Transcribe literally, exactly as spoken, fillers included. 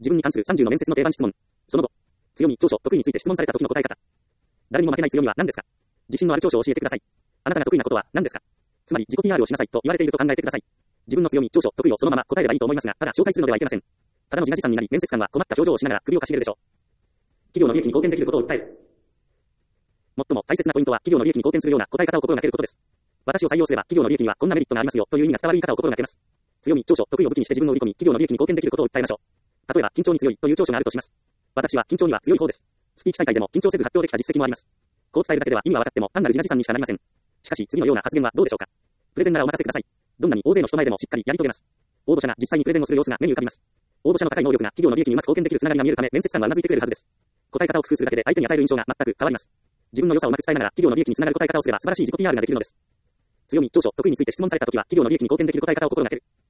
自分に関するさんじゅうの面接の定番質問。その後、強み、長所、得意について質問された時の答え方。誰にも負けない強みは何ですか？自信のある長所を教えてください。あなたが得意なことは何ですか？つまり自己 ピーアール をしなさいと言われていると考えてください。自分の強み、長所、得意をそのまま答えればいいと思いますが、ただ紹介するのではいけません。ただの自画自賛になり、面接官は困った表情をしながら首をかしげるでしょう。企業の利益に貢献できることを訴える。最も大切なポイントは企業の利益に貢献するような答え方を心がけることです。私を採用すれば企業の利益にはこんなメリットがありますよという意味が伝わる言い方を心がけます。強み、長所、得意を武器にして自分を売り込み、企業の利益に貢献できることを訴えましょう。例えば、緊張に強いという長所があるとします。私は緊張には強い方です。スピーチ大会でも緊張せず発表できた実績もあります。こう伝えるだけでは意味は分かっても単なる自画自賛にしかなりません。しかし、次のような発言はどうでしょうか。プレゼンならお任せください。どんなに大勢の人前でもしっかりやり遂げます。応募者が実際にプレゼンをする様子が目に浮かびます。応募者の高い能力が企業の利益にうまく貢献できるつながりが見えるため、面接官は頷いてくれるはずです。答え方を工夫するだけで相手に与える印象が全く変わります。自分の良さをうまく伝えながら企業の利益につながる答え方をすれば素晴らしい自己 ピーアール ができるのです。強み、長所、得意について質問されたときは企業の利益に貢献できる答え方を心がける。